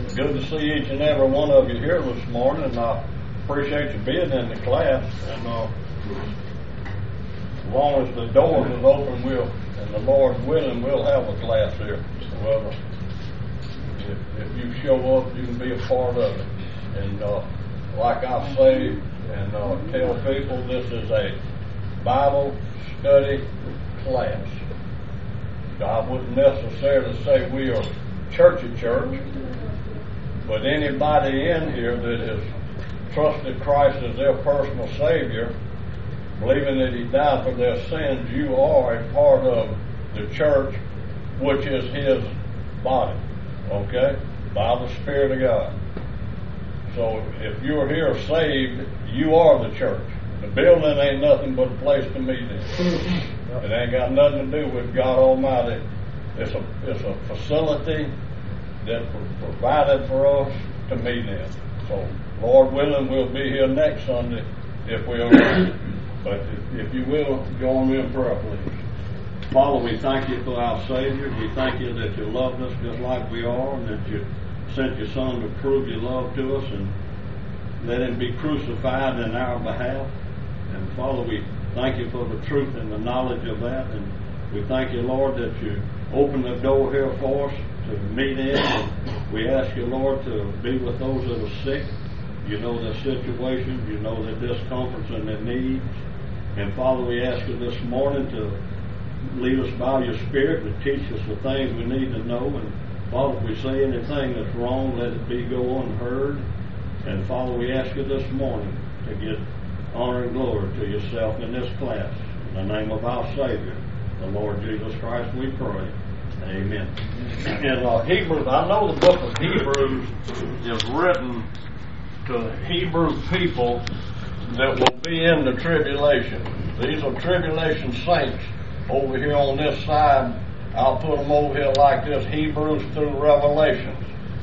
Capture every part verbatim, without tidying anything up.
It's good to see each and every one of you here this morning, and I appreciate you being in the class. And uh, as long as the doors is open, we'll, and the Lord willing, we'll have a class here. Well, if, if you show up, you can be a part of it. And uh, like I say and uh, tell people, this is a Bible study class. I wouldn't necessarily say we are church of church, but anybody in here that has trusted Christ as their personal Savior, believing that He died for their sins, you are a part of the church, which is His body, okay, by the Spirit of God. So if you're here saved, you are the church. The building ain't nothing but a place to meet in. It ain't got nothing to do with God Almighty. It's a it's a facility that was provided for us to meet in. So, Lord willing, we'll be here next Sunday if we are. But if, if you will, join me in prayer, please. Father, we thank you for our Savior. We thank you that you loved us just like we are, and that you sent your Son to prove your love to us and let Him be crucified in our behalf. And Father, we thank you for the truth and the knowledge of that. And we thank you, Lord, that you open the door here for us to meet in. And we ask you, Lord, to be with those that are sick. You know their situations. You know their discomforts and their needs. And Father, we ask you this morning to lead us by your Spirit to teach us the things we need to know. And Father, if we say anything that's wrong, let it be go unheard. And Father, we ask you this morning to get honor and glory to yourself in this class. In the name of our Savior, the Lord Jesus Christ, we pray. Amen. In uh, Hebrews, I know the book of Hebrews is written to Hebrew people that will be in the tribulation. These are tribulation saints over here on this side. I'll put them over here like this, Hebrews through Revelations.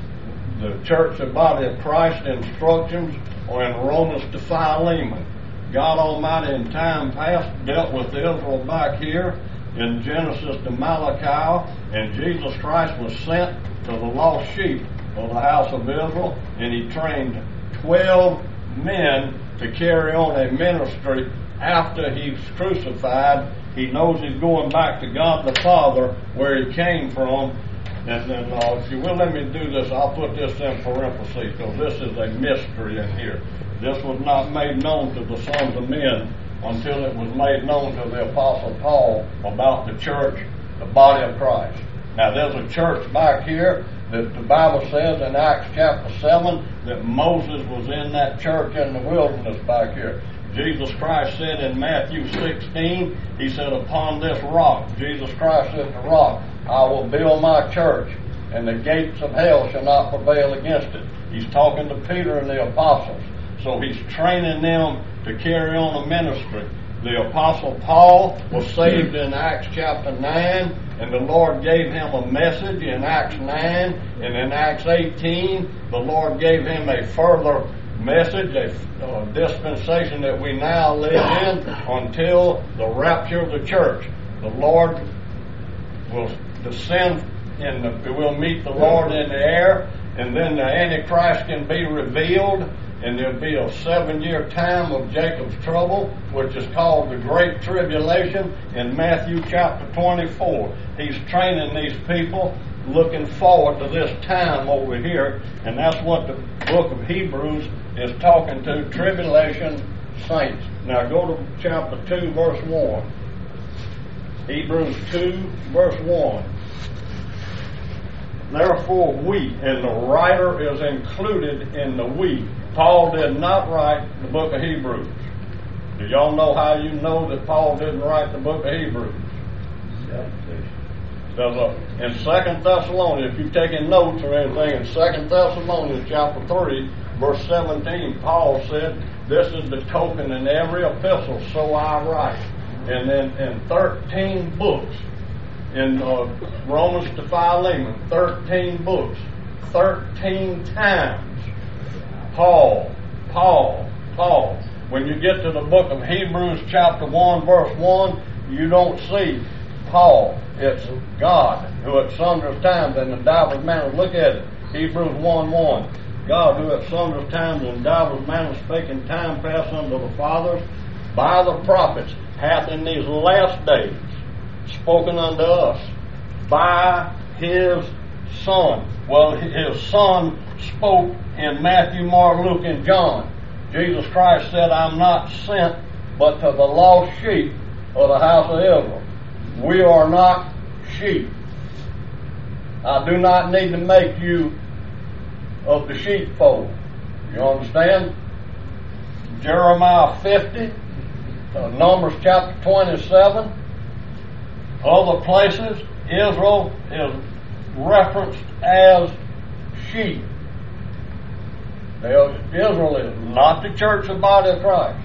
The church, the body of Christ, instructions are in Romans to Philemon. God Almighty in time past dealt with Israel back here in Genesis to Malachi, and Jesus Christ was sent to the lost sheep of the house of Israel, and He trained twelve men to carry on a ministry after He's crucified. He knows He's going back to God the Father where He came from. And then, uh, if you will let me do this, I'll put this in parentheses because this is a mystery in here. This was not made known to the sons of men until it was made known to the Apostle Paul about the church, the body of Christ. Now, there's a church back here that the Bible says in Acts chapter seven that Moses was in that church in the wilderness back here. Jesus Christ said in Matthew sixteen, He said, upon this rock, Jesus Christ is the rock, I will build my church, and the gates of hell shall not prevail against it. He's talking to Peter and the apostles. So He's training them to carry on a ministry. The Apostle Paul was saved in Acts chapter nine, and the Lord gave him a message in Acts nine, and in Acts eighteen, the Lord gave him a further message, a uh, dispensation that we now live in until the rapture of the church. The Lord will descend and the, we'll meet the Lord in the air, and then the Antichrist can be revealed, and there'll be a seven-year time of Jacob's trouble, which is called the Great Tribulation in Matthew chapter twenty-four. He's training these people, looking forward to this time over here, and that's what the book of Hebrews is talking to, tribulation saints. Now go to chapter two, verse one. Hebrews two, verse one. Therefore we, and the writer is included in the we. Paul did not write the book of Hebrews. Do y'all know how you know that Paul didn't write the book of Hebrews? There's a, in Second Thessalonians, if you've taken notes or anything, in Second Thessalonians chapter three, verse seventeen, Paul said, this is the token in every epistle, so I write. And then in thirteen books, in uh, Romans to Philemon, thirteen books, thirteen times, Paul, Paul, Paul. When you get to the book of Hebrews chapter one, verse one, you don't see Paul. It's God who at sundry times and in divers manners, look at it, Hebrews one one. God, who at sundry times and divers manners spake in time past unto the fathers by the prophets, hath in these last days spoken unto us by his Son. Well, his Son spoke in Matthew, Mark, Luke, and John. Jesus Christ said, I'm not sent but to the lost sheep of the house of Israel. We are not sheep. I do not need to make you of the sheepfold. You understand? Jeremiah fifty, uh, Numbers chapter twenty-seven, other places, Israel is referenced as sheep. Now, Israel is not the church, the body of Christ.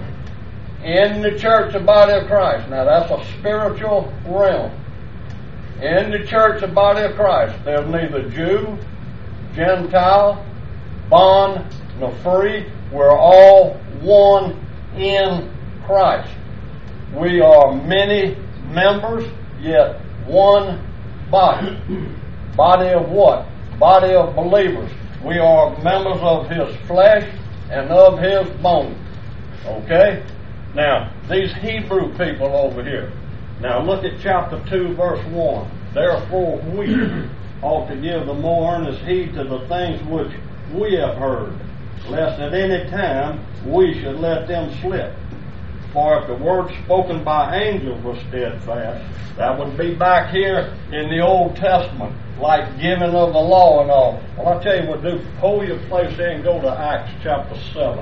In the church, the body of Christ. Now that's a spiritual realm. In the church, the body of Christ, there's neither Jew, Gentile, bond, nor free. We're all one in Christ. We are many members, yet one body. Body of what? Body of believers. We are members of his flesh and of his bone. Okay? Now, these Hebrew people over here. Now look at chapter two, verse one. Therefore we ought to give the more earnest heed to the things which we have heard, lest at any time we should let them slip. For if the word spoken by angels was steadfast, that would be back here in the Old Testament, like giving of the law and all. Well, I'll tell you what, do hold your place there and go to Acts chapter seven.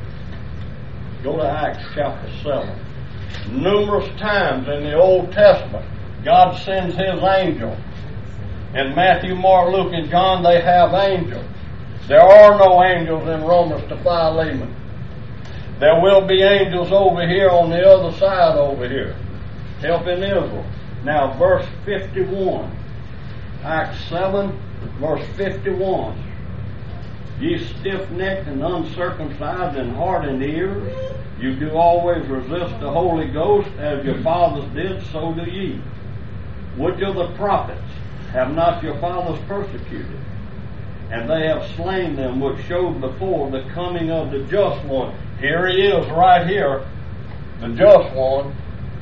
Go to Acts chapter seven. Numerous times in the Old Testament, God sends his angel. In Matthew, Mark, Luke, and John, they have angels. There are no angels in Romans to Philemon. There will be angels over here on the other side over here, helping Israel. Now, verse fifty-one. Acts seven, verse fifty-one. Ye stiff-necked and uncircumcised in heart and ears, you do always resist the Holy Ghost, as your fathers did, so do ye. Which of the prophets have not your fathers persecuted? And they have slain them which showed before the coming of the just one. Here he is right here, the just one.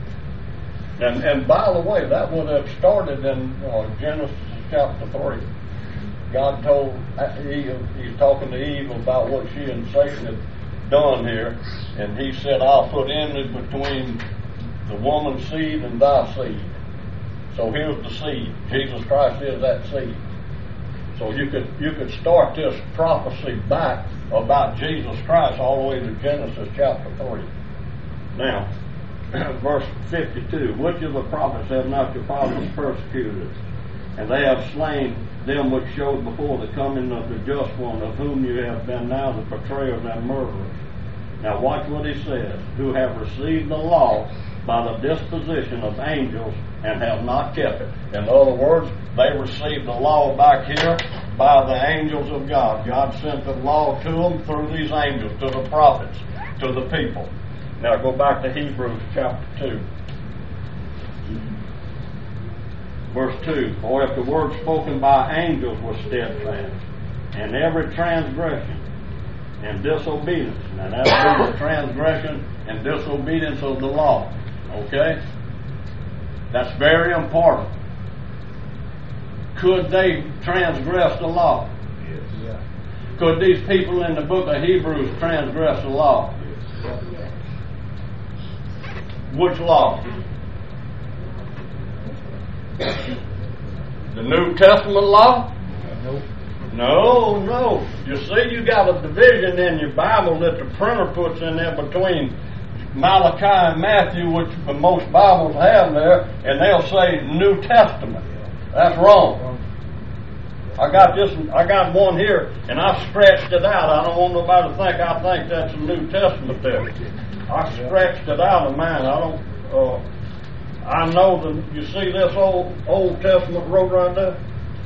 And and by the way, that would have started in uh, Genesis chapter three. God told Eve, he's talking to Eve about what she and Satan had done here, and he said, I'll put enmity between the woman's seed and thy seed. So here's the seed. Jesus Christ is that seed. So you could you could start this prophecy back about Jesus Christ all the way to Genesis chapter three. Now, verse fifty-two, which of the prophets have not your fathers persecuted? And they have slain them which showed before the coming of the just one, of whom you have been now the betrayers and murderers. Now watch what he says, who have received the law by the disposition of angels and have not kept it. In other words, they received the law back here by the angels of God. God sent the law to them through these angels, to the prophets, to the people. Now go back to Hebrews chapter two. Verse two, for if the word spoken by angels was steadfast, and every transgression and disobedience, now that would be the transgression and disobedience of the law, okay? That's very important. Could they transgress the law? Yes. Yeah. Could these people in the book of Hebrews transgress the law? Yes. Which law? The New Testament law? Nope. No, no. You see, you got a division in your Bible that the printer puts in there between Malachi and Matthew, which most Bibles have there, and they'll say New Testament. That's wrong. I got this. I got one here, and I stretched it out. I don't want nobody to think I think that's the New Testament there. I stretched it out of mine. I don't. Uh, I know that you see this old Old Testament road right there.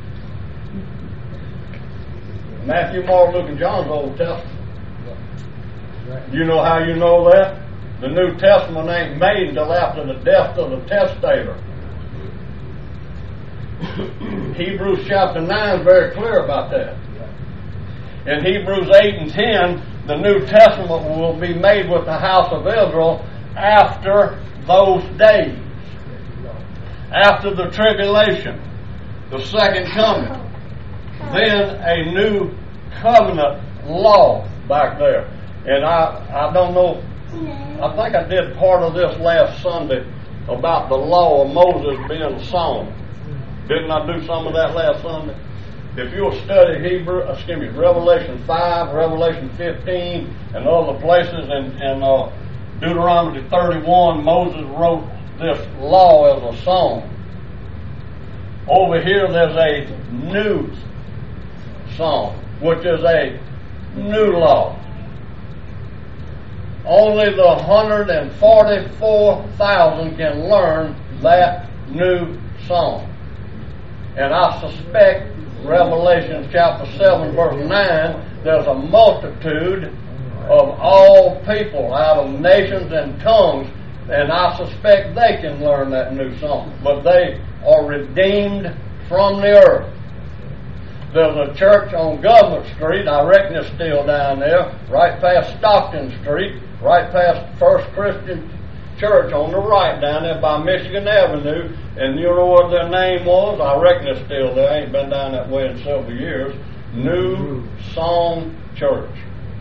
Matthew, Mark, Luke, and John's Old Testament. You know how you know that? The New Testament ain't made until after the death of the testator. Hebrews chapter nine is very clear about that. In Hebrews eight and ten, the New Testament will be made with the house of Israel after those days. After the tribulation, the second coming. Then a new covenant law back there. And I, I don't know, I think I did part of this last Sunday about the law of Moses being song. Didn't I do some of that last Sunday? If you'll study Hebrew, excuse me, Revelation five, Revelation fifteen, and other places, and, and uh, Deuteronomy thirty-one, Moses wrote this law as a song. Over here there's a new song, which is a new law. Only the one hundred forty-four thousand can learn that new song. And I suspect Revelation chapter seven verse nine, there's a multitude of all people out of nations and tongues, and I suspect they can learn that new song. But they are redeemed from the earth. There's a church on Government Street, I reckon it's still down there, right past Stockton Street, right past First Christian Church on the right down there by Michigan Avenue, and you know what their name was? I reckon it's still there. I ain't been down that way in several years. New Song Church.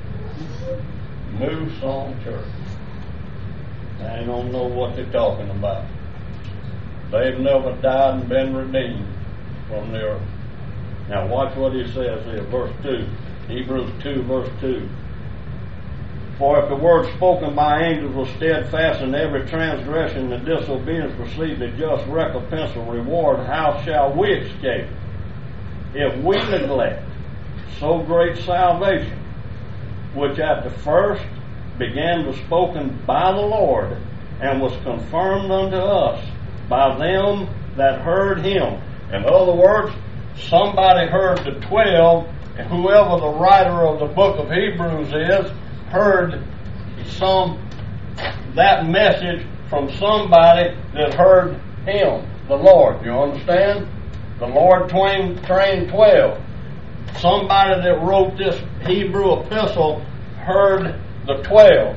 New Song Church. I don't know what they're talking about. They've never died and been redeemed from the earth. Now watch what he says here, verse two. Hebrews two, verse two. For if the word spoken by angels was steadfast, and every transgression and disobedience received a just recompense or reward, how shall we escape if we neglect so great salvation, which at the first began to be spoken by the Lord, and was confirmed unto us by them that heard him? In other words, somebody heard the twelve, and whoever the writer of the book of Hebrews is, heard some that message from somebody that heard him, the Lord. You understand? The Lord trained, trained twelve. Somebody that wrote this Hebrew epistle heard the twelve.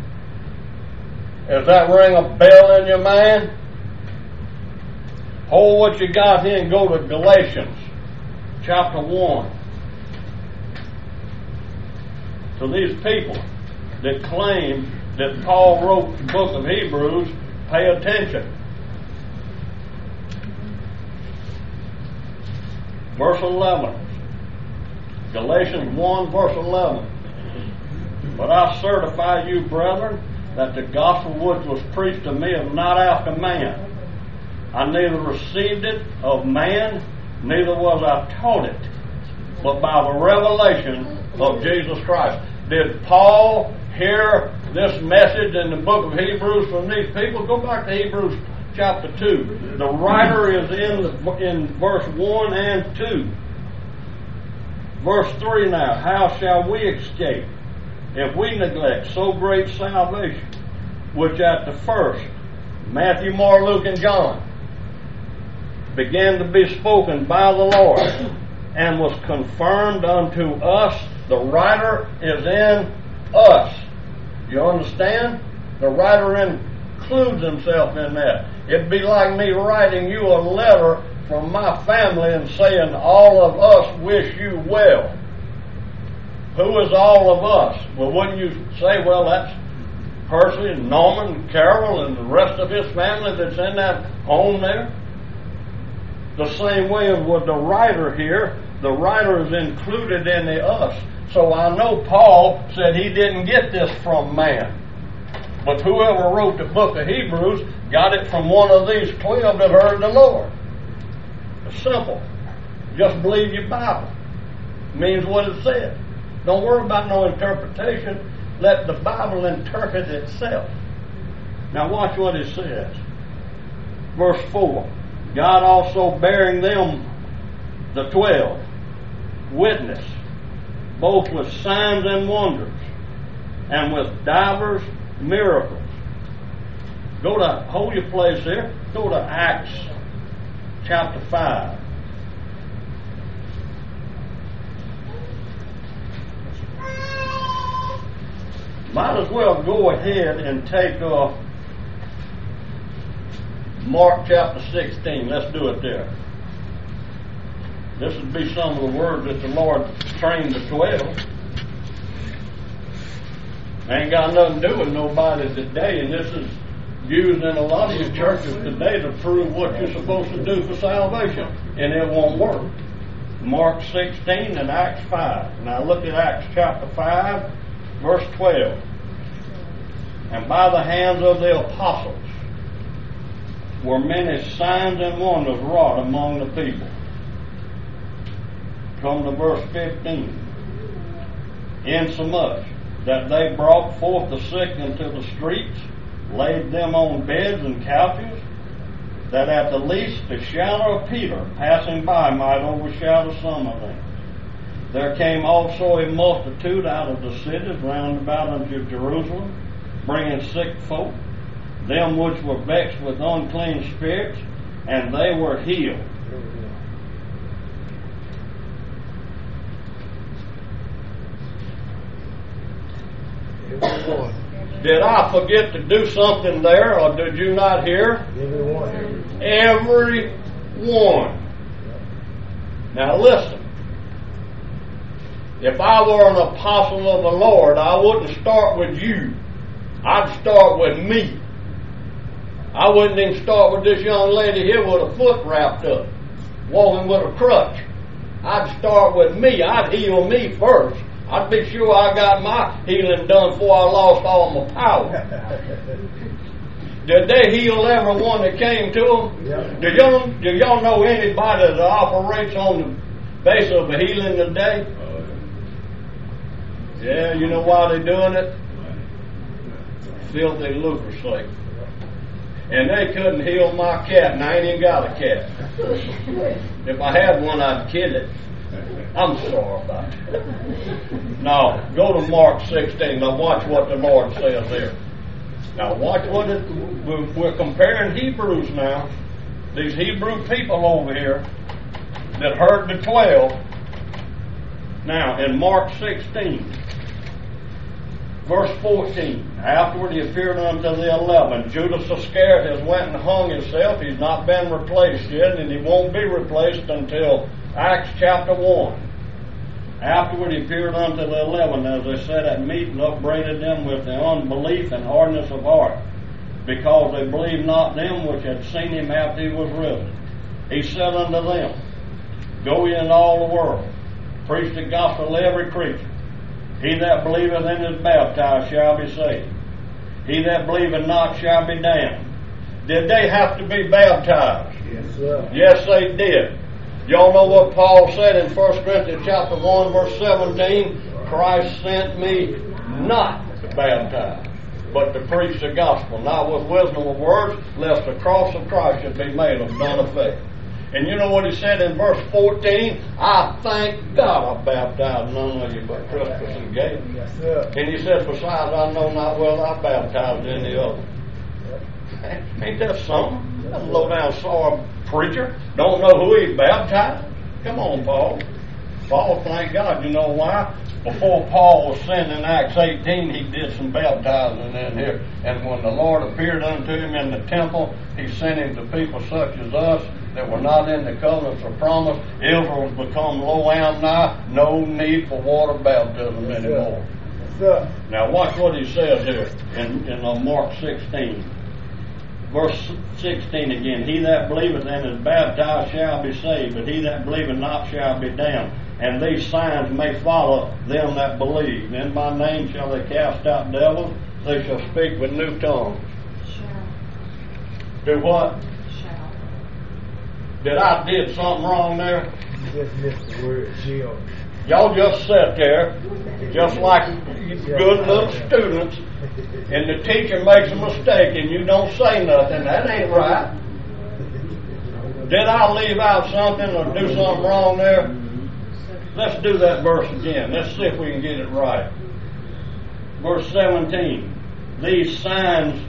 Does that ring a bell in your mind? Hold what you got here and go to Galatians chapter one. To these people that claim that Paul wrote the book of Hebrews, pay attention. Verse eleven. Galatians one, verse eleven. But I certify you, brethren, that the gospel which was preached to me is not after man. I neither received it of man, neither was I taught it, but by the revelation of Jesus Christ. Did Paul hear this message in the book of Hebrews from these people? Go back to Hebrews chapter two. The writer is in the, in verse one and two. Verse three now. How shall we escape if we neglect so great salvation, which at the first, Matthew, Mark, Luke, and John, began to be spoken by the Lord, and was confirmed unto us? The writer is in us. You understand? The writer includes himself in that. It'd be like me writing you a letter from my family and saying, all of us wish you well. Who is all of us? Well, wouldn't you say, well, that's Percy and Norman and Carol and the rest of his family that's in that home there? The same way as with the writer here, the writer is included in the us. So I know Paul said he didn't get this from man. But whoever wrote the book of Hebrews got it from one of these twelve that heard the Lord. It's simple. Just believe your Bible. It means what it said. Don't worry about no interpretation. Let the Bible interpret itself. Now watch what it says. Verse four. God also bearing them, the twelve, witness, both with signs and wonders, and with divers miracles. Go to, hold your place there, go to Acts chapter five. Might as well go ahead and take uh, Mark chapter sixteen. Let's do it there. This would be some of the words that the Lord trained the twelve. Ain't got nothing to do with nobody today, and this is used in a lot of your churches today to prove what you're supposed to do for salvation, and it won't work. Mark sixteen and Acts five. Now look at Acts chapter five, verse twelve. And by the hands of the apostles were many signs and wonders wrought among the people. Come to verse fifteen. Insomuch that they brought forth the sick into the streets, laid them on beds and couches, that at the least the shadow of Peter passing by might overshadow some of them. There came also a multitude out of the cities round about unto Jerusalem, bringing sick folk, them which were vexed with unclean spirits, and they were healed. Did I forget to do something there, or did you not hear? Everyone. Every one. Now listen. If I were an apostle of the Lord, I wouldn't start with you. I'd start with me. I wouldn't even start with this young lady here with a foot wrapped up, walking with a crutch. I'd start with me. I'd heal me first. I'd be sure I got my healing done before I lost all my power. Did they heal everyone that came to them? Yeah. Do y'all, do y'all know anybody that operates on the basis of a healing today? Yeah, you know why they're doing it? Filthy lucre's sake. And they couldn't heal my cat, and I ain't even got a cat. If I had one, I'd kill it. I'm sorry about it. Now, go to Mark sixteen. Now watch what the Lord says there. Now watch what it, we're comparing Hebrews now. These Hebrew people over here that heard the twelve. Now, in Mark sixteen, verse fourteen, afterward he appeared unto the eleven. Judas Iscariot has went and hung himself. He's not been replaced yet, and he won't be replaced until Acts chapter one. Afterward he appeared unto the eleven, as they sat at meat, and upbraided them with their unbelief and hardness of heart, because they believed not them which had seen him after he was risen. He said unto them, Go ye into all the world, preach the gospel to every creature. He that believeth and is baptized shall be saved. He that believeth not shall be damned. Did they have to be baptized? Yes, sir. Yes, they did. Y'all know what Paul said in First Corinthians chapter one, verse seventeen? Christ sent me not to baptize, but to preach the gospel, not with wisdom of words, lest the cross of Christ should be made of none effect. And you know what he said in verse fourteen? I thank God I baptized none of you but Crispus and Gaius. Yes, sir. And he said, besides, I know not whether I baptized any other. Ain't that something? That's a low down sour preacher. Don't know who he baptized. Come on, Paul. Paul, thank God. You know why? Before Paul was sent in Acts eighteen, he did some baptizing in here. And when the Lord appeared unto him in the temple, he sent him to people such as us that were not in the covenants of promise. Israel's become low and nigh. No need for water baptism anymore. Yes, sir. Now watch what he says here in, in uh, Mark sixteen. Verse sixteen again. He that believeth and is baptized shall be saved, but he that believeth not shall be damned. And these signs may follow them that believe. In my name shall they cast out devils. They shall speak with new tongues. Shall. Do what? Shall. Did I did something wrong there? You just missed the word shield. Y'all just sat there, just like good little students, and the teacher makes a mistake and you don't say nothing. That ain't right. Did I leave out something or do something wrong there? Let's do that verse again. Let's see if we can get it right. Verse seventeen. These signs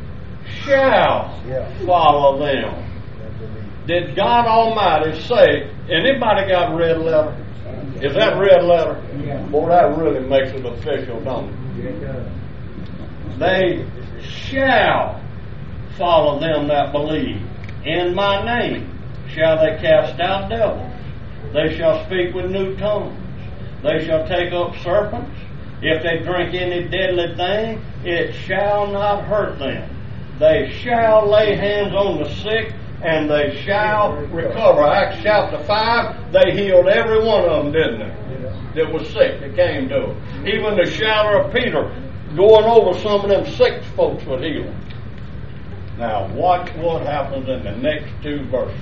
shall Yeah. follow them. Did God Almighty say, anybody got red letter? Is that red letter? Yeah. Boy, that really makes it official, don't it? Yeah. They shall follow them that believe. In my name shall they cast out devils. They shall speak with new tongues. They shall take up serpents. If they drink any deadly thing, it shall not hurt them. They shall lay hands on the sick, and they shall recover. Acts chapter five, they healed every one of them, didn't they? That was sick, that came to them. Even the shadow of Peter going over some of them sick folks would heal them. Now watch what happens in the next two verses.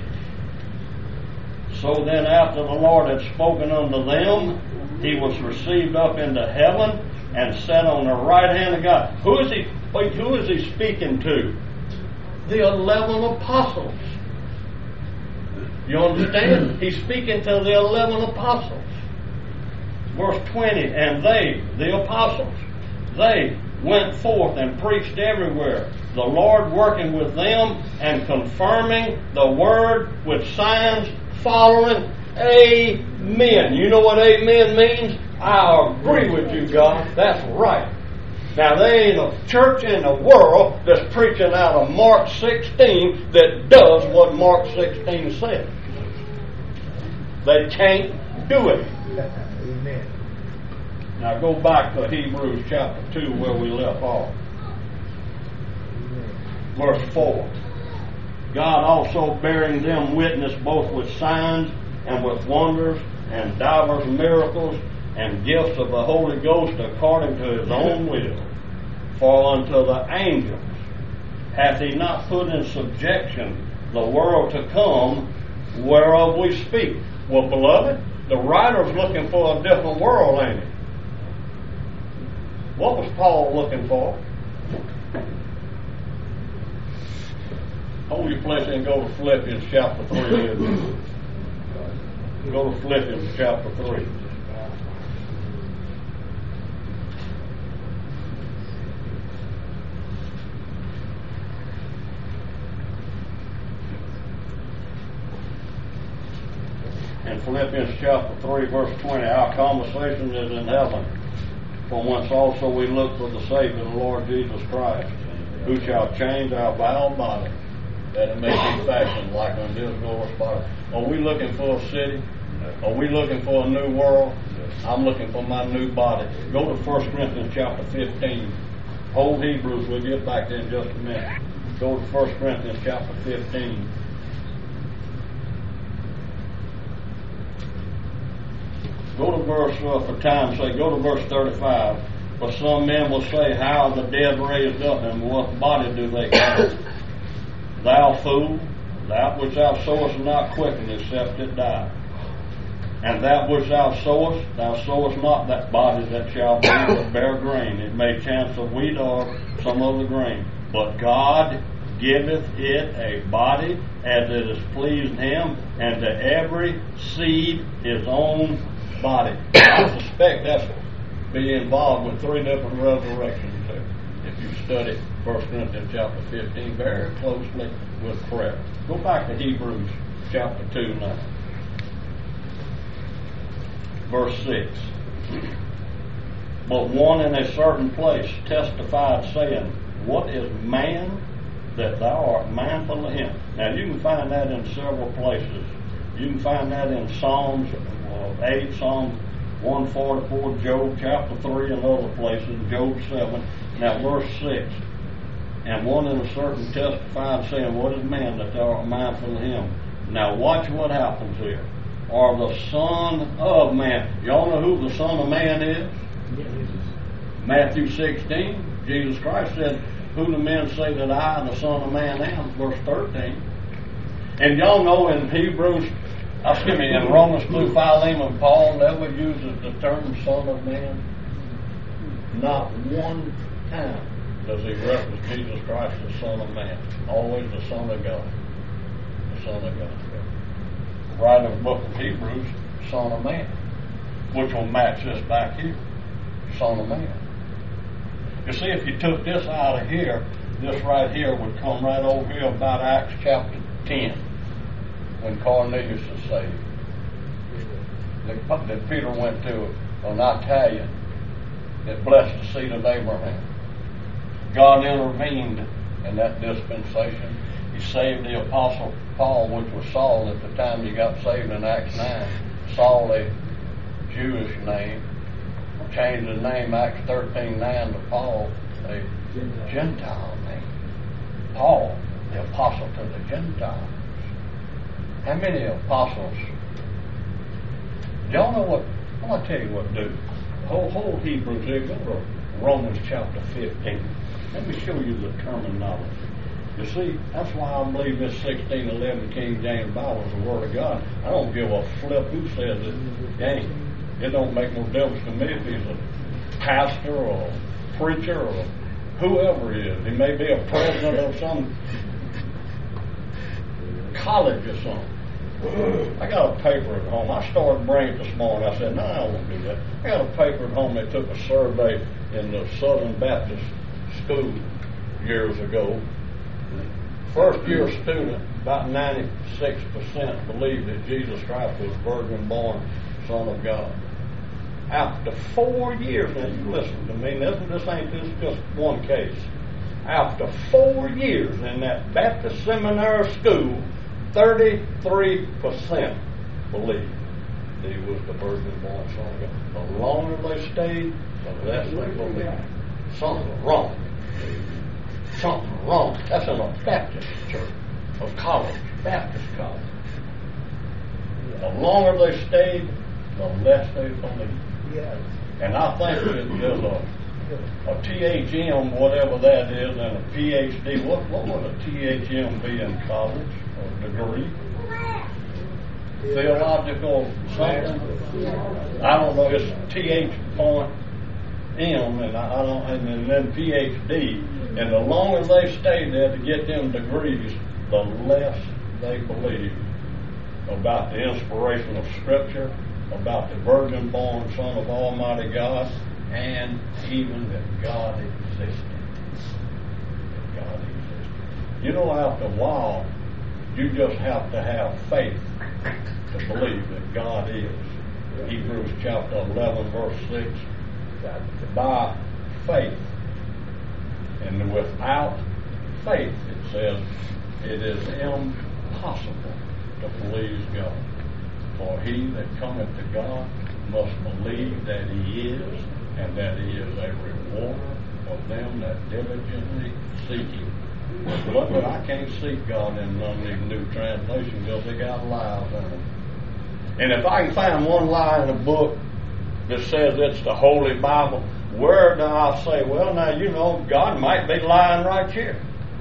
So then after the Lord had spoken unto them, he was received up into heaven and sat on the right hand of God. Who is he? Wait, who is he speaking to? The eleven apostles. You understand? He's speaking to the eleven apostles. Verse twenty, and they, the apostles, they went forth and preached everywhere, the Lord working with them and confirming the word with signs following. Amen. You know what amen means? I agree with you, God. That's right. Now, there ain't a church in the world that's preaching out of Mark sixteen that does what Mark sixteen says. They can't do it. Amen. Now, go back to Hebrews chapter two where we left off. Amen. Verse four. God also bearing them witness both with signs and with wonders and divers miracles and gifts of the Holy Ghost according to his own will. For unto the angels hath he not put in subjection the world to come whereof we speak. Well, beloved, the writer's looking for a different world, ain't he? What was Paul looking for? Hold your place and go to Philippians chapter three. Go to Philippians chapter three. In Philippians chapter three, verse twenty, our conversation is in heaven, from whence also we look for the Savior, the Lord Jesus Christ, who shall change our vile body, that it may be fashioned like unto his glorious body. Are we looking for a city? Are we looking for a new world? I'm looking for my new body. Go to First Corinthians chapter fifteen. Hold Hebrews, we'll get back there in just a minute. Go to First Corinthians chapter fifteen. Go to verse, uh, for time's sake, go to verse thirty-five. For some men will say, how are the dead raised up, and what body do they carry? Thou fool, that which thou sowest is not quickened, except it die. And that which thou sowest, thou sowest not that body that shall be but bear grain. It may chance of wheat or some other grain. But God giveth it a body as it is pleased him, and to every seed his own body. I suspect that's be involved with three different resurrections there. If you study First Corinthians chapter fifteen very closely with prayer. Go back to Hebrews chapter two now. Verse six. But one in a certain place testified, saying, what is man that thou art mindful of him? Now you can find that in several places. You can find that in Psalms eight, Psalm one forty-four, Job chapter three, and other places, Job seven. Now verse six. And one in a certain testified, saying, what is man that thou art mindful of him? Now watch what happens here. Or the Son of Man. Y'all know who the Son of Man is? Matthew sixteen. Jesus Christ said, who do men say that I, the Son of Man, am? Verse thirteen. And y'all know in Hebrews, excuse me, in Romans through Philemon, Paul never uses the term Son of Man. Not one time does he reference Jesus Christ as Son of Man. Always the Son of God. The Son of God. Right in the book of Hebrews, Son of Man, which will match this back here, Son of Man. You see, if you took this out of here, this right here would come right over here about Acts chapter ten, when Cornelius is saved. That, that Peter went to an Italian that blessed the seed of Abraham. God intervened in that dispensation. He saved the Apostle Paul, which was Saul at the time he got saved in Acts nine. Saul, a Jewish name, changed his name Acts thirteen nine to Paul, a Gentile name. Paul, the apostle to the Gentiles. How many apostles? Y'all know what? I'm going to tell you what to do. Whole, whole Hebrews, here, go to Romans chapter fifteen. Let me show you the terminology. You see, that's why I believe this sixteen eleven King James Bible is the Word of God. I don't give a flip who says it. It ain't. It don't make no difference to me if he's a pastor or a preacher or whoever he is. He may be a president of some college or something. I got a paper at home. I started bringing it this morning. I said, no, I won't do that. I got a paper at home. They took a survey in the Southern Baptist School years ago. First year student, about ninety-six percent believed that Jesus Christ was virgin born Son of God. After four years, now you listen to me, this, this ain't this just one case. After four years in that Baptist seminary school, thirty-three percent believed that he was the virgin born Son of God. The longer they stayed, the less they believed. Something wrong. Something wrong. That's in a Baptist church, a college, Baptist college. The longer they stayed, the less they believed. Yes. And I think that there's a, a T H M, whatever that is, and a P H D. What, what would a T H M be in college, or degree? Theological something? I don't know. It's T H point M, and I, I don't, and then P H D. And the longer they stay there to get them degrees, the less they believe about the inspiration of Scripture, about the virgin-born Son of Almighty God, and even that God existed. That God existed. You know, after a while, you just have to have faith to believe that God is. Hebrews chapter eleven, verse six, by faith. And without faith, it says, it is impossible to please God. For he that cometh to God must believe that he is, and that he is a rewarder of them that diligently seek him. Look, but I can't seek God in none of these new translations because they got lies in them. And if I can find one lie in a book that says it's the Holy Bible, where do I say, well, now, you know, God might be lying right here?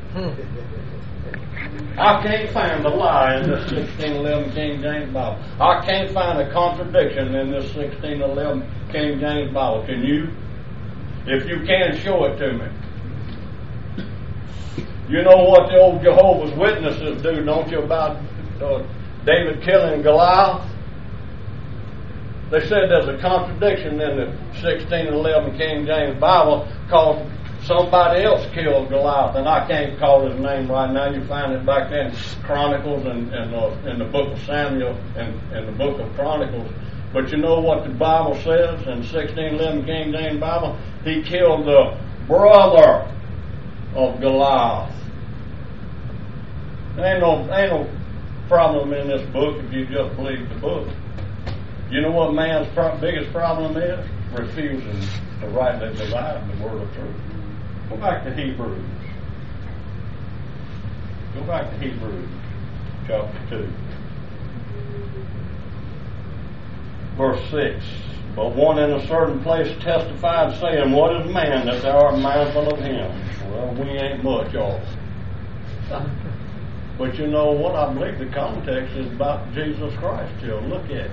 I can't find a lie in this sixteen eleven King James Bible. I can't find a contradiction in this sixteen eleven King James Bible. Can you? If you can, show it to me. You know what the old Jehovah's Witnesses do, don't you, about uh, David killing Goliath? They said there's a contradiction in the sixteen eleven King James Bible because somebody else killed Goliath, and I can't call his name right now. You find it back in Chronicles and, and uh, in the book of Samuel and, and the book of Chronicles. But you know what the Bible says in sixteen eleven King James Bible? He killed the brother of Goliath. There ain't no, ain't no problem in this book if you just believe the book. You know what man's pro- biggest problem is? Refusing to rightly divide the word of truth. Go back to Hebrews. Go back to Hebrews chapter two. Verse six. But one in a certain place testified, saying, what is man that thou art mindful of him? Well, we ain't much off. But you know what? I believe the context is about Jesus Christ here. Look at it.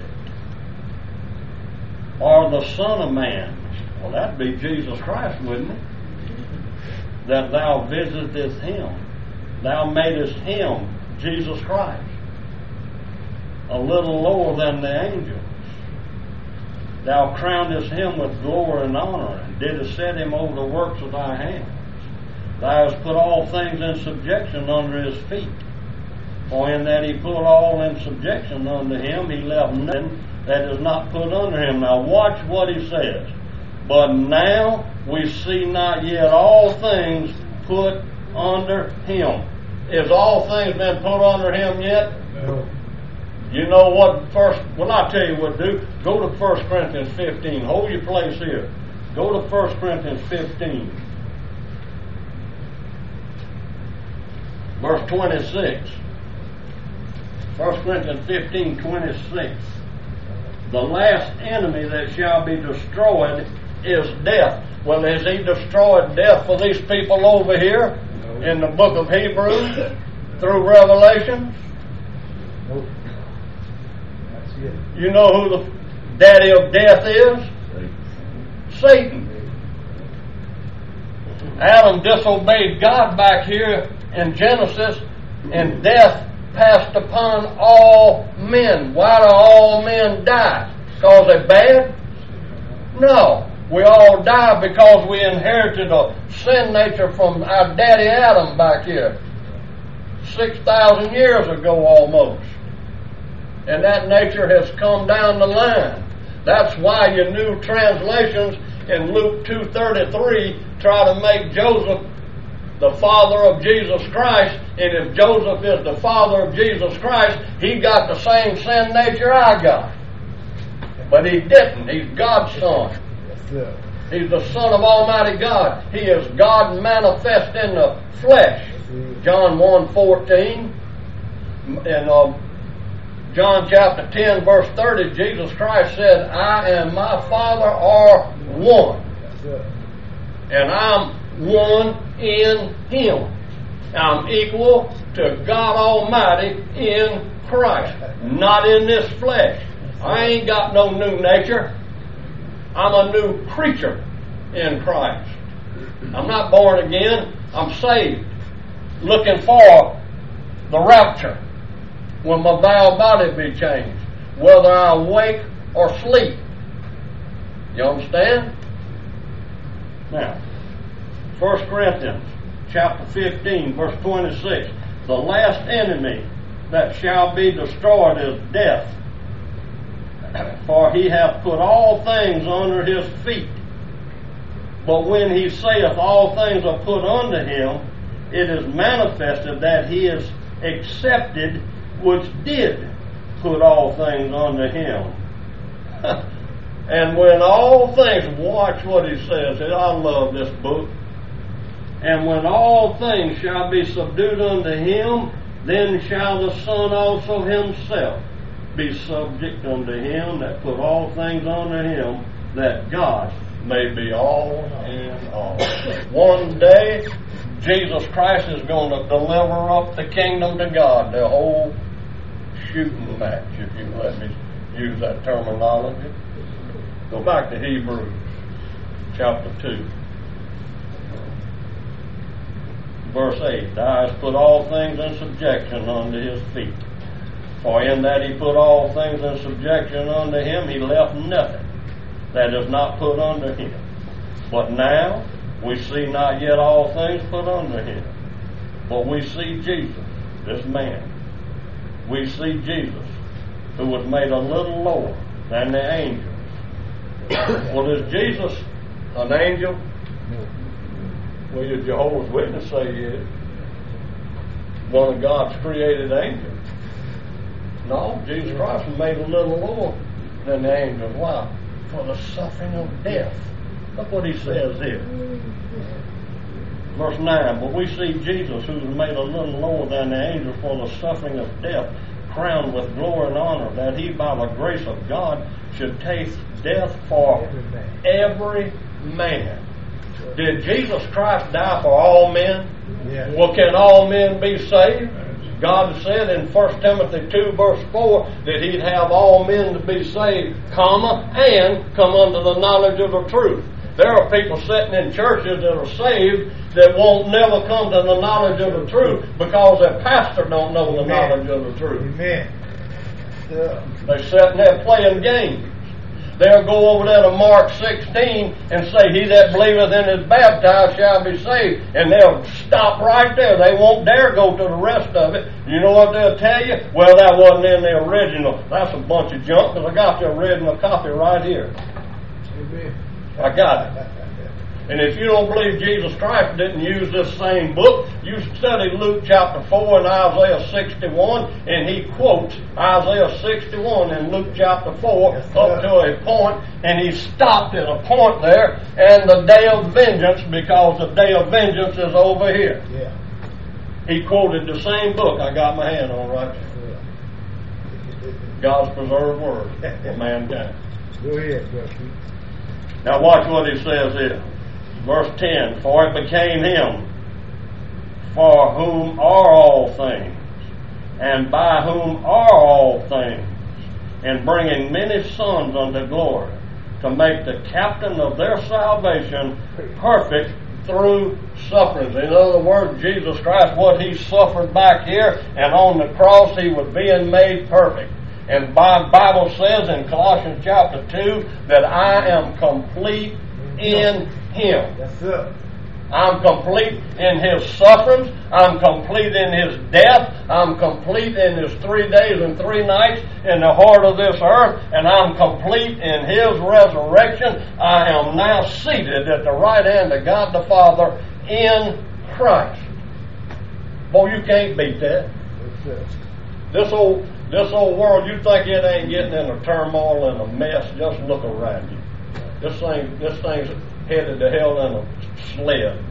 Or the Son of Man. Well, that'd be Jesus Christ, wouldn't it? That thou visitest him. Thou madest him, Jesus Christ, a little lower than the angels. Thou crownedest him with glory and honor, and didst set him over the works of thy hands. Thou hast put all things in subjection under his feet. For in that he put all in subjection unto him, he left nothing that is not put under him. Now watch what he says. But now we see not yet all things put under him. Is all things been put under him yet? No. You know what first, well I'll tell you what to do. Go to First Corinthians fifteen. Hold your place here. Go to First Corinthians fifteen. Verse twenty-six. First Corinthians fifteen, twenty-six. The last enemy that shall be destroyed is death. Well, has he destroyed death for these people over here No. in the book of Hebrews through Revelation? Nope. That's it. You know who the daddy of death is? Satan. Adam disobeyed God back here in Genesis, and death passed upon all men. Why do all men die? Because they're bad? No. We all die because we inherited a sin nature from our daddy Adam back here. Six thousand years ago almost. And that nature has come down the line. That's why your new translations in Luke two thirty-three try to make Joseph the father of Jesus Christ, and if Joseph is the father of Jesus Christ, he got the same sin nature I got. But he didn't. He's God's son. That's it. He's the Son of Almighty God. He is God manifest in the flesh. John one fourteen. And uh, John chapter ten, verse thirty, Jesus Christ said, I and my Father are one. That's it. And I'm one in him. I'm equal to God Almighty in Christ, not in this flesh. I ain't got no new nature. I'm a new creature in Christ. I'm not born again. I'm saved, looking for the rapture when my vile body be changed, whether I wake or sleep. You understand? Now, First Corinthians chapter fifteen, verse twenty-six. The last enemy that shall be destroyed is death. For he hath put all things under his feet. But when he saith all things are put under him, it is manifested that he is accepted which did put all things under him. And when all things, watch what he says. I love this book. And when all things shall be subdued unto him, then shall the Son also himself be subject unto him that put all things under him, that God may be all in all. One day, Jesus Christ is going to deliver up the kingdom to God, the whole shooting match, if you let me use that terminology. Go back to Hebrews chapter two. Verse eight, Thou hast put all things in subjection unto his feet. For in that he put all things in subjection unto him, he left nothing that is not put under him. But now we see not yet all things put under him. But we see Jesus, this man. We see Jesus, who was made a little lower than the angels. Well, is Jesus an angel? Well, your Jehovah's Witness say he is. One of God's created angels. No, Jesus Christ was made a little lower than the angels. Why? For the suffering of death. Look what he says here. Verse nine, But we see Jesus, who was made a little lower than the angels for the suffering of death, crowned with glory and honor, that he by the grace of God should taste death for every man. Did Jesus Christ die for all men? Yeah. Well, can all men be saved? God said in First Timothy two, verse four, that he'd have all men to be saved, comma, and come unto the knowledge of the truth. There are people sitting in churches that are saved that won't never come to the knowledge of the truth because their pastor don't know the Amen. knowledge of the truth. Amen. Yeah. They're sitting there playing games. They'll go over there to Mark sixteen and say, He that believeth and is baptized shall be saved. And they'll stop right there. They won't dare go to the rest of it. You know what they'll tell you? Well, that wasn't in the original. That's a bunch of junk, because I got the original copy right here. Amen. I got it. And if you don't believe Jesus Christ didn't use this same book, you study Luke chapter four and Isaiah sixty-one, and he quotes Isaiah sixty-one in Luke chapter four Yes, up to a point, and he stopped at a point there, and the day of vengeance, because the day of vengeance is over here. Yeah. He quoted the same book I got my hand on right there. Yeah. God's preserved word for mankind. Go ahead, brother. Now watch what he says here. Verse ten, for it became him for whom are all things, and by whom are all things, in bringing many sons unto glory, to make the captain of their salvation perfect through sufferings. In other words, Jesus Christ, what he suffered back here, and on the cross he was being made perfect. And the Bible says in Colossians chapter two that I am complete in him. That's it. I'm complete in his sufferings. I'm complete in his death. I'm complete in his three days and three nights in the heart of this earth. And I'm complete in his resurrection. I am now seated at the right hand of God the Father in Christ. Boy, you can't beat that. That's it. This old, this old world, you think it ain't getting in a turmoil and a mess, just look around you. This thing, this thing's headed to hell in a sled.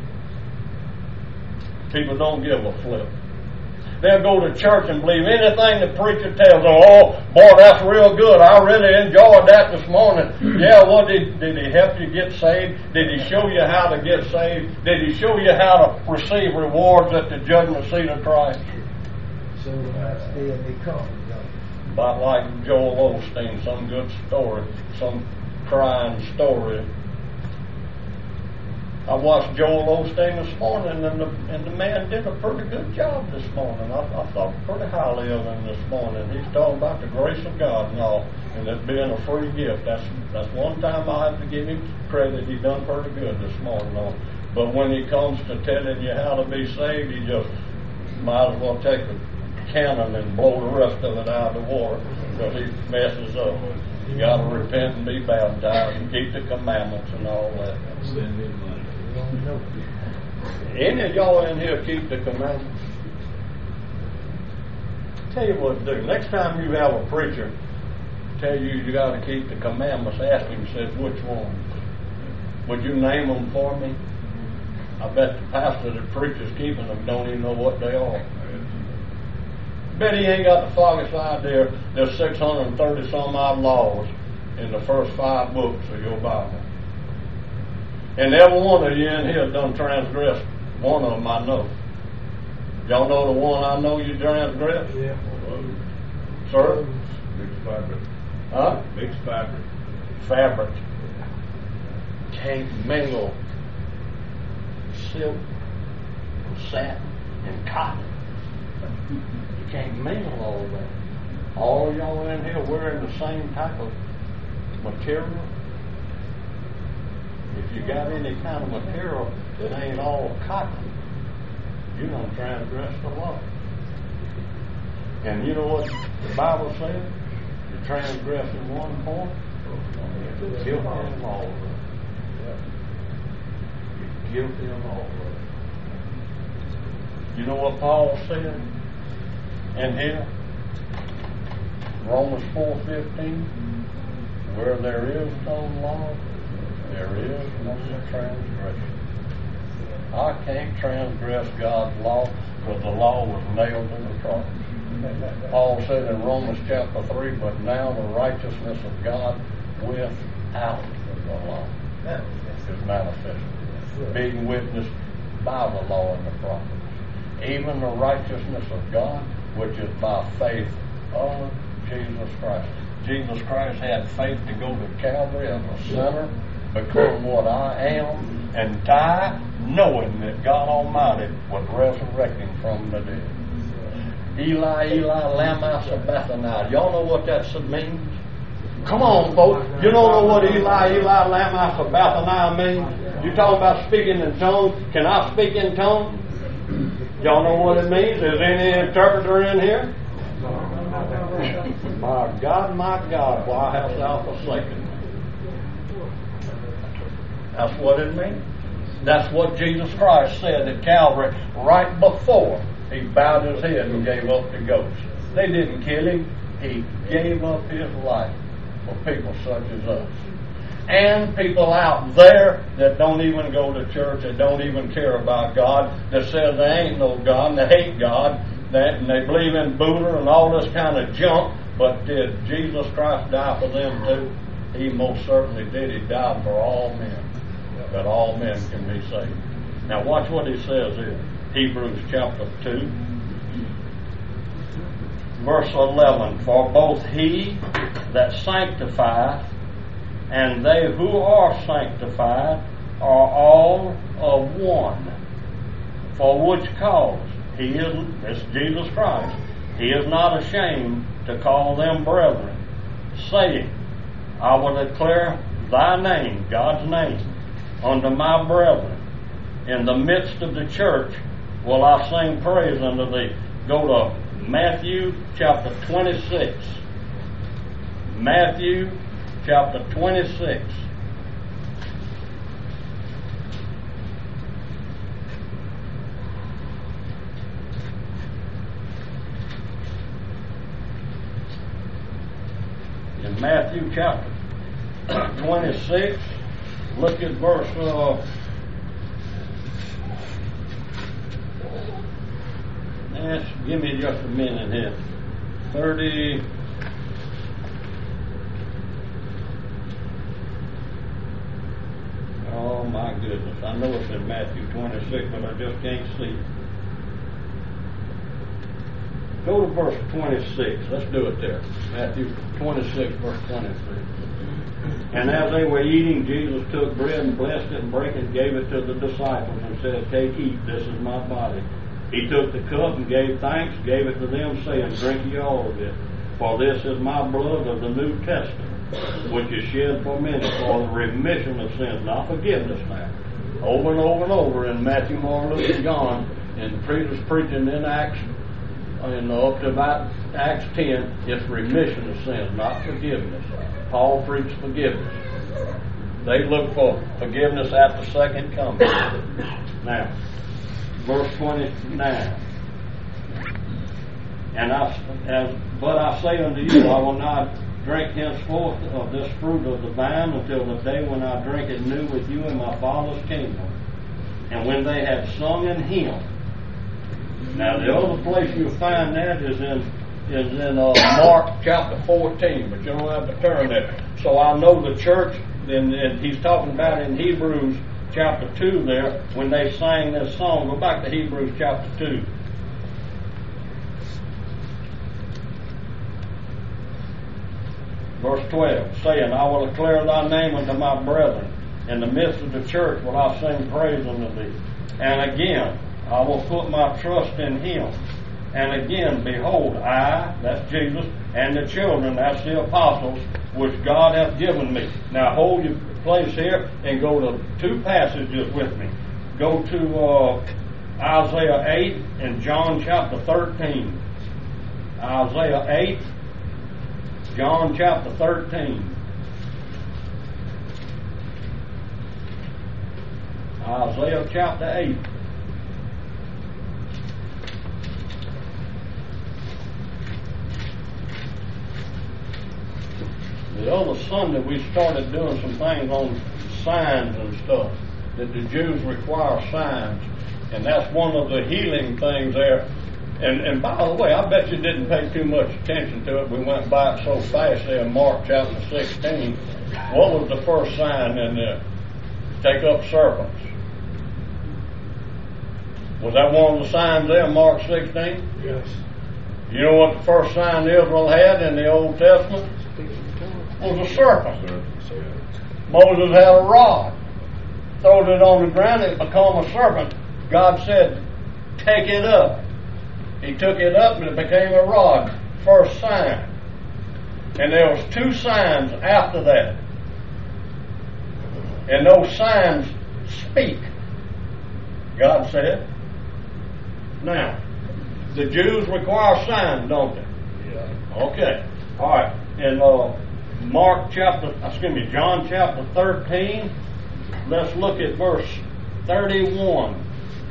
People don't give a flip. They'll go to church and believe anything the preacher tells them. Oh, boy, that's real good. I really enjoyed that this morning. Yeah, what did, did he help you get saved? Did he show you how to get saved? Did he show you how to receive rewards at the judgment seat of Christ? So the next day they come. About like Joel Osteen, some good story, some crying story. I watched Joel Osteen this morning, and the, and the man did a pretty good job this morning. I, I thought pretty highly of him this morning. He's talking about the grace of God and all, and it being a free gift. That's that's one time I have to give him credit. He done pretty good this morning. All. But when he comes to telling you how to be saved, he just might as well take a cannon and blow the rest of it out of the water, because he messes up. You got to repent and be baptized and keep the commandments and all that. Any of y'all in here keep the commandments? Tell you what to do. Next time you have a preacher tell you you got to keep the commandments, ask him, says, which one? Would you name them for me? I bet the pastor that preaches keeping them don't even know what they are. Bet he ain't got the foggiest idea there's six hundred thirty some odd laws in the first five books of your Bible. And every one of you in here done transgressed one of them, I know. Y'all know the one I know you transgressed? Yeah. Sir? Mixed fabric. Huh? Mixed fabric. Fabric. Can't mingle silk and satin and cotton. You can't mingle all of that. All y'all in here wearing the same type of material. If you got any kind of material that ain't all cotton, you don't transgress the law. And you know what the Bible says? You transgress in one point, you're guilty in all of it. You're guilty in all of it. You know what Paul said in here? Romans four fifteen, where there is no law, there is no transgression. I can't transgress God's law because the law was nailed to the cross. Paul said in Romans chapter three, but now the righteousness of God without the law is manifested, being witnessed by the law and the prophets. Even the righteousness of God, which is by faith of Jesus Christ. Jesus Christ had faith to go to Calvary as a sinner, become what I am, and die knowing that God Almighty would resurrect him from the dead. Eli, Eli, lama sabachthani. Y'all know what that means? Come on, folks. You don't know what Eli, Eli, lama sabachthani means? You talking about speaking in tongues? Can I speak in tongues? Y'all know what it means? Is any interpreter in here? My God, my God, why hast thou forsaken me? That's what it means. That's what Jesus Christ said at Calvary right before he bowed his head and gave up the ghost. They didn't kill him. He gave up his life for people such as us. And people out there that don't even go to church, that don't even care about God, that says there ain't no God, and they hate God, that, and they believe in Buddha and all this kind of junk. But did Jesus Christ die for them too? He most certainly did. He died for all men, that all men can be saved. Now watch what he says here. Hebrews chapter two, verse eleven. For both he that sanctifieth and they who are sanctified are all of one. For which cause he is, it's Jesus Christ, he is not ashamed to call them brethren, saying, I will declare thy name, God's name, unto my brethren. In the midst of the church will I sing praise unto thee. Go to Matthew chapter twenty-six. Matthew chapter twenty-six. In Matthew chapter twenty-six, look at verse uh, yes, give me just a minute here. thirty Oh my goodness. I know it's in Matthew twenty-six, but I just can't see it. Go to verse twenty-six. Let's do it there. Matthew twenty-six, verse twenty-six. And as they were eating, Jesus took bread and blessed it and brake it and gave it to the disciples and said, Take, eat, this is my body. He took the cup and gave thanks, gave it to them, saying, Drink ye all of it, for this is my blood of the New Testament, which is shed for many for the remission of sins. Not forgiveness now. Over and over and over in Matthew, Mark, Luke, and John, and the preachers preaching in Acts, and up to about Acts ten, it's remission of sins, not forgiveness. Paul preached forgiveness. They look for forgiveness at the second coming. Now, verse twenty-nine. And I, as, but I say unto you, I will not drink henceforth of this fruit of the vine until the day when I drink it new with you in my Father's kingdom. And when they had sung an hymn. Now the other place you'll find that is in is in uh, Mark chapter fourteen, but you don't have to turn there. So I know the church, and, and he's talking about in Hebrews chapter two there, when they sang this song. Go back to Hebrews chapter two. Verse twelve, saying, I will declare thy name unto my brethren. In the midst of the church will I sing praise unto thee. And again, I will put my trust in him. And again, behold, I, that's Jesus, and the children, that's the apostles, which God hath given me. Now hold your place here and go to two passages with me. Go to uh, Isaiah eight and John chapter thirteen. Isaiah eight, John chapter thirteen. Isaiah chapter eight. The other Sunday we started doing some things on signs and stuff, that the Jews require signs, and that's one of the healing things there. And, and by the way, I bet you didn't pay too much attention to it. We went by it so fast there in Mark chapter sixteen. What was the first sign in there? Take up serpents. Was that one of the signs there in Mark sixteen? Yes. You know what the first sign Israel had in the Old Testament? Was a serpent. Moses had a rod. Throwed it on the ground, it became a serpent. God said, take it up. He took it up and it became a rod. First sign. And there was two signs after that. And those signs speak. God said. Now, the Jews require signs, don't they? Yeah. Okay. All right. In uh, Mark chapter, excuse me, John chapter thirteen, let's look at verse thirty-one.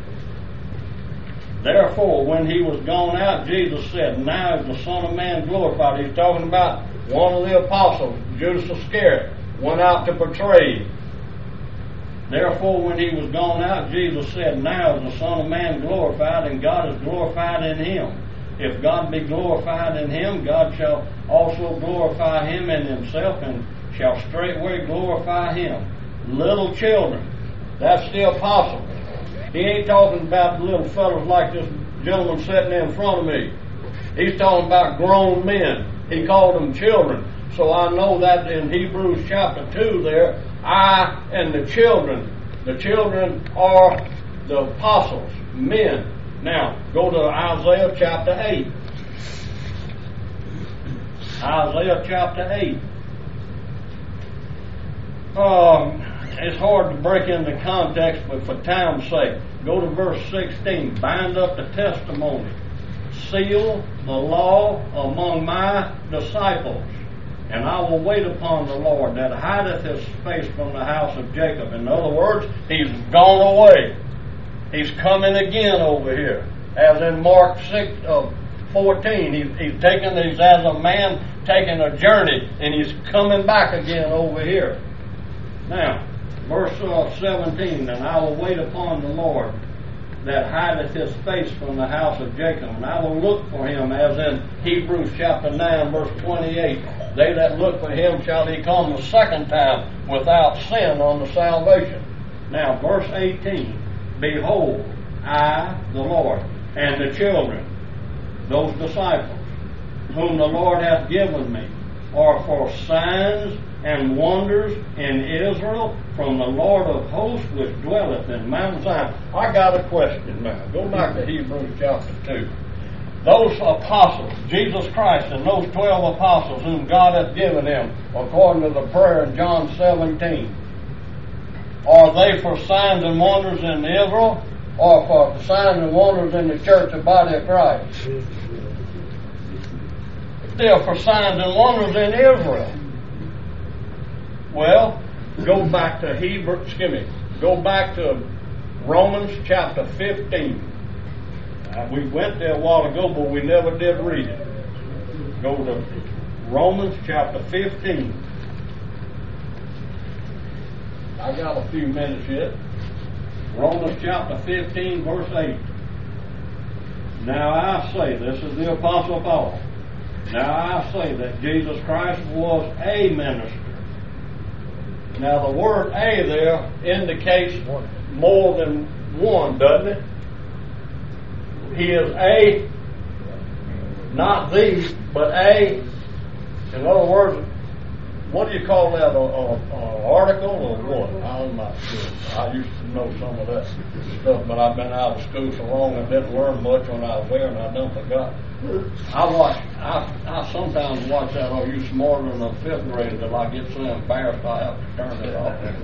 Therefore, when he was gone out, Jesus said, now is the Son of Man glorified. He's talking about one of the apostles, Judas Iscariot, went out to betray him. Therefore, when he was gone out, Jesus said, now is the Son of Man glorified, and God is glorified in him. If God be glorified in him, God shall also glorify him in himself, and shall straightway glorify him. Little children, that's the apostle. He ain't talking about little fellows like this gentleman sitting in front of me. He's talking about grown men. He called them children. So I know that in Hebrews chapter two there, I and the children, the children are the apostles, men. Now, go to Isaiah chapter eight. Isaiah chapter eight. Um, it's hard to break into context, but for time's sake, go to verse sixteen. Bind up the testimony. Seal the law among my disciples. And I will wait upon the Lord that hideth his face from the house of Jacob. In other words, he's gone away. He's coming again over here. As in Mark six, uh, fourteen, he's, he's taken, he's as a man taking a journey, and he's coming back again over here. Now, verse uh, seventeen, and I will wait upon the Lord that hideth his face from the house of Jacob, and I will look for him, as in Hebrews chapter nine, verse twenty-eight. They that look for him shall he come the second time without sin unto salvation. Now, verse eighteen, behold, I, the Lord, and the children, those disciples, whom the Lord hath given me, are for signs and wonders in Israel from the Lord of hosts which dwelleth in Mount Zion. I got a question now. Go back to Hebrews chapter two. Those apostles, Jesus Christ and those twelve apostles whom God hath given him, according to the prayer in John seventeen, are they for signs and wonders in Israel, or for signs and wonders in the church, the body of Christ? They're for signs and wonders in Israel. Well, go back to Hebrew, excuse me, go back to Romans chapter fifteen. Uh, we went there a while ago, but we never did read it. Go to Romans chapter fifteen. I got a few minutes yet. Romans chapter fifteen, verse eight. Now I say, this is the Apostle Paul. Now I say that Jesus Christ was a minister. Now the word a there indicates more than one, doesn't it? He is a, not the, but a. In other words, what do you call that? An article or what? I'm not sure. I used to know some of that stuff, but I've been out of school so long I didn't learn much when I was there, and I done forgot. I watch. I, I sometimes watch that. Oh, you smarter than a fifth grader until I get so embarrassed I have to turn it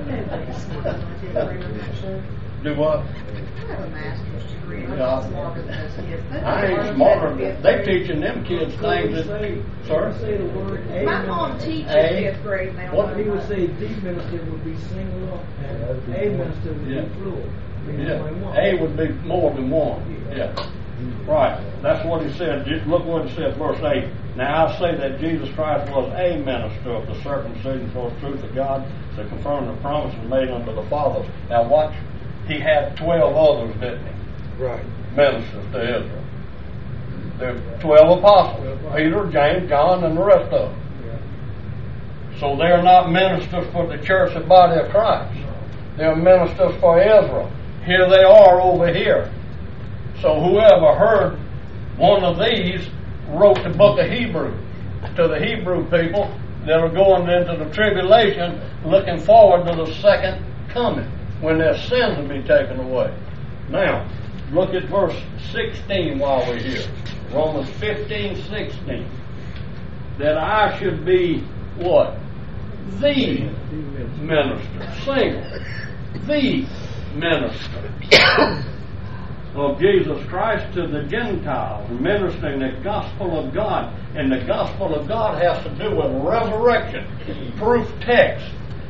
off. Do what? I have a master's degree. I'm Yeah. not smarter than those kids. I ain't smarter than they teaching them kids things that. Sorry. Say the word a My mom minister. teaches A? fifth grade now. What He would say the minister would be singular, and a minister would Yeah. be plural. meaning only one. Yeah, A would be more than one. Yeah. Right. That's what he said. Just look what it said, verse eight. Now I say that Jesus Christ was a minister of the circumcision for the truth of God to confirm the promises made unto the fathers. Now watch. He had twelve others, didn't he? Right. Ministers to Israel. There were twelve apostles. Peter, James, John, and the rest of them. Yeah. So they're not ministers for the church, the body of Christ. They're ministers for Israel. Here they are over here. So whoever heard one of these wrote the book of Hebrews to the Hebrew people that are going into the tribulation, looking forward to the second coming, when their sins will be taken away. Now, look at verse sixteen while we're here. Romans fifteen, sixteen. That I should be what? The minister. Single. The minister of Jesus Christ to the Gentiles, ministering the gospel of God. And the gospel of God has to do with resurrection. Proof text.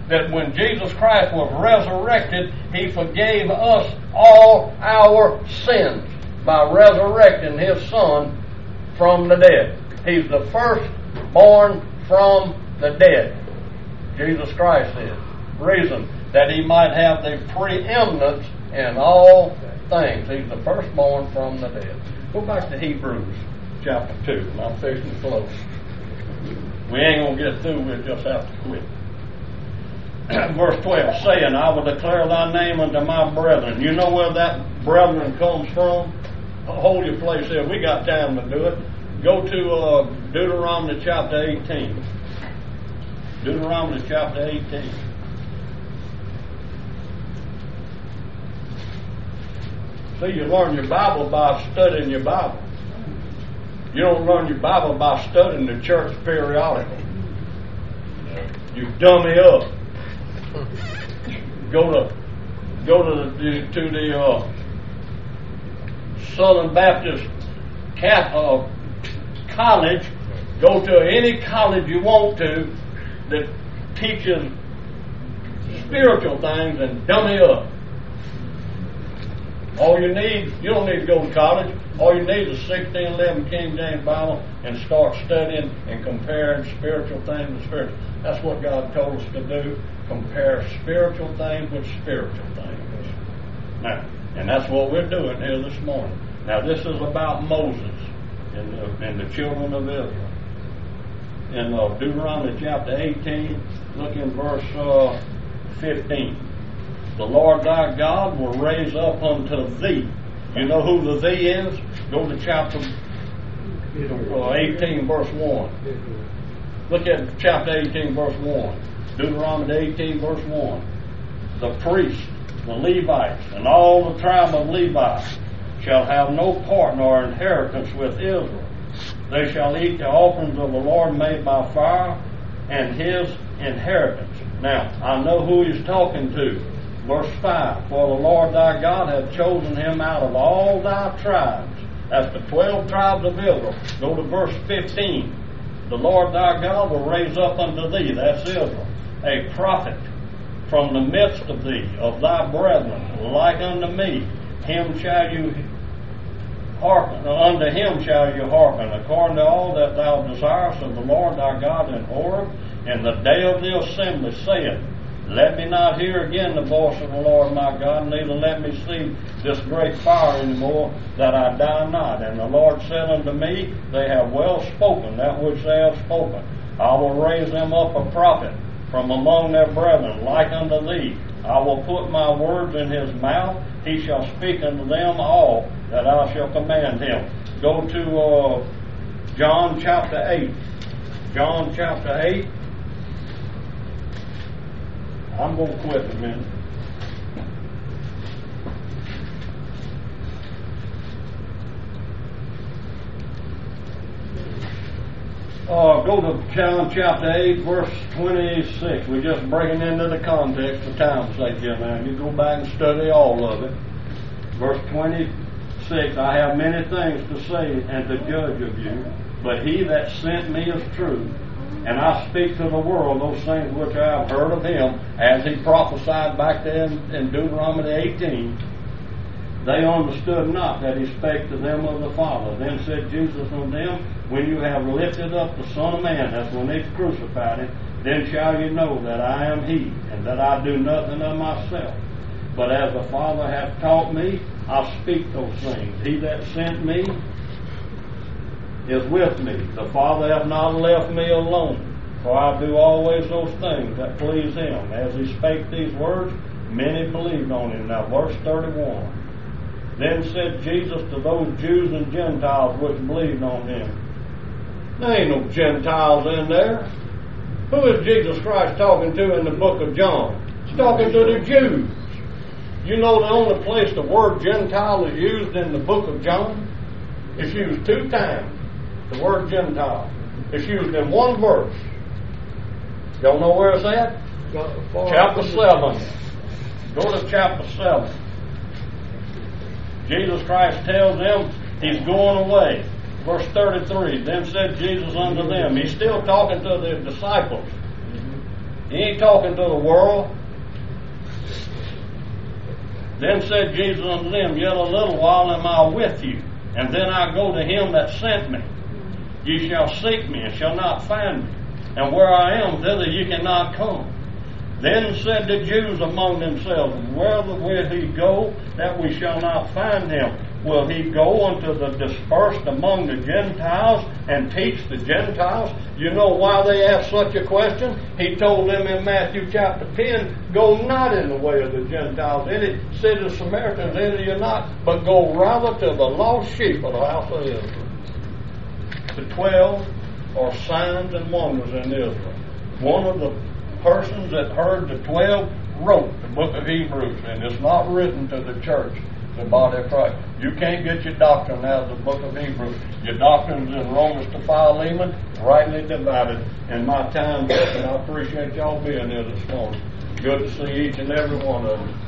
that when Jesus Christ was resurrected, He forgave us all our sins by resurrecting His Son from the dead. He's the first born from the dead. Jesus Christ is. Reason that He might have the preeminence in all things. He's the firstborn from the dead. Go back to Hebrews chapter two, and I'm fixing to close. We ain't going to get through, we'll just have to quit. Verse twelve, saying, I will declare thy name unto my brethren. You know where that brethren comes from? Hold your place here. We got time to do it. Go to uh, Deuteronomy chapter eighteen. Deuteronomy chapter eighteen. See, you learn your Bible by studying your Bible. You don't learn your Bible by studying the church periodical. You dummy up. Go to go to the to the uh, Southern Baptist Cat, uh, college. Go to any college you want to that teaches spiritual things and dummy up. All you need, you don't need to go to college. All you need is sixteen eleven King James Bible and start studying and comparing spiritual things with spiritual. That's what God told us to do. Compare spiritual things with spiritual things. Now, and that's what we're doing here this morning. Now, this is about Moses and the, and the children of Israel. In uh, Deuteronomy chapter eighteen, look in verse uh, fifteen. The Lord thy God will raise up unto thee. You know who the thee is? Go to chapter uh, eighteen, verse one. Look at chapter eighteen, verse one. Deuteronomy eighteen, verse one. The priests, the Levites, and all the tribe of Levi shall have no part nor inheritance with Israel. They shall eat the offerings of the Lord made by fire, and His inheritance. Now, I know who He's talking to. Verse five, for the Lord thy God hath chosen him out of all thy tribes. That's the twelve tribes of Israel. Go to verse fifteen. The Lord thy God will raise up unto thee, that's Israel, a prophet from the midst of thee, of thy brethren, like unto me. Him shall you hearken, unto him shall you hearken, according to all that thou desirest of the Lord thy God in Horeb, in the day of the assembly, saying, let me not hear again the voice of the Lord my God, neither let me see this great fire anymore, that I die not. And the Lord said unto me, they have well spoken that which they have spoken. I will raise them up a prophet from among their brethren, like unto thee. I will put my words in his mouth. He shall speak unto them all that I shall command him. Go to uh, John chapter eight. John chapter eight. I'm going to quit in a minute. Uh, go to John chapter eight, verse twenty-six. We're just breaking into the context for time's sake here now. You go back and study all of it. Verse twenty-six, I have many things to say and to judge of you, but he that sent me is true. And I speak to the world those things which I have heard of him, as he prophesied back then in Deuteronomy eighteen. They understood not that he spake to them of the Father. Then said Jesus unto them, when you have lifted up the Son of Man, that's when they crucified him, then shall you know that I am he, and that I do nothing of myself. But as the Father hath taught me, I speak those things. He that sent me is with me. The Father hath not left me alone, for I do always those things that please him. As he spake these words, many believed on him. Now verse thirty-one. Then said Jesus to those Jews and Gentiles which believed on him, there ain't no Gentiles in there. Who is Jesus Christ talking to in the book of John? He's talking to the Jews. You know the only place the word Gentile is used in the book of John? It's used two times. The word Gentile. It's used in one verse. Y'all know where it's at? Chapter seven. Go to chapter seven. Jesus Christ tells them he's going away. Verse thirty-three. Then said Jesus unto them. He's still talking to the disciples. He ain't talking to the world. Then said Jesus unto them, Yet a little while am I with you, and then I go to him that sent me. Ye shall seek me, and shall not find me. And where I am, thither ye cannot come. Then said the Jews among themselves, Whither will he go, that we shall not find him? Will he go unto the dispersed among the Gentiles, and teach the Gentiles? You know why they asked such a question? He told them in Matthew chapter ten, Go not in the way of the Gentiles, any city of Samaritans enter you not, but go rather to the lost sheep of the house of Israel. The twelve are signs and wonders in Israel. One of the persons that heard the twelve wrote the book of Hebrews, and it's not written to the church, the body of Christ. You can't get your doctrine out of the book of Hebrews. Your doctrine's in Romans to Philemon, rightly divided. In my time, and I appreciate y'all being here this morning. Good to see each and every one of you.